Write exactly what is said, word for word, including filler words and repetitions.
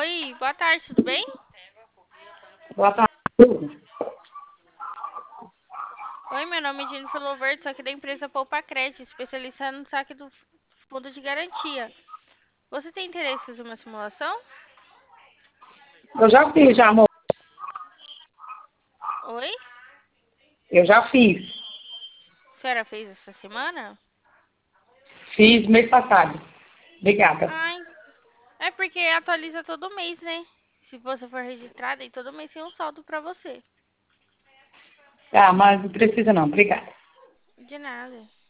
Oi, boa tarde, tudo bem? Boa tarde. Oi, meu nome é Jennifer Louvert, sou aqui da empresa Poupa Crédito, especializada no saque do fundo de garantia. Você tem interesse em fazer uma simulação? Eu já fiz, já, amor. Oi? Eu já fiz. A senhora fez essa semana? Fiz mês passado. Obrigada. Ai, é porque atualiza todo mês, né? Se você for registrada, e todo mês tem um saldo pra você. Ah, mas não precisa não. Obrigada. De nada.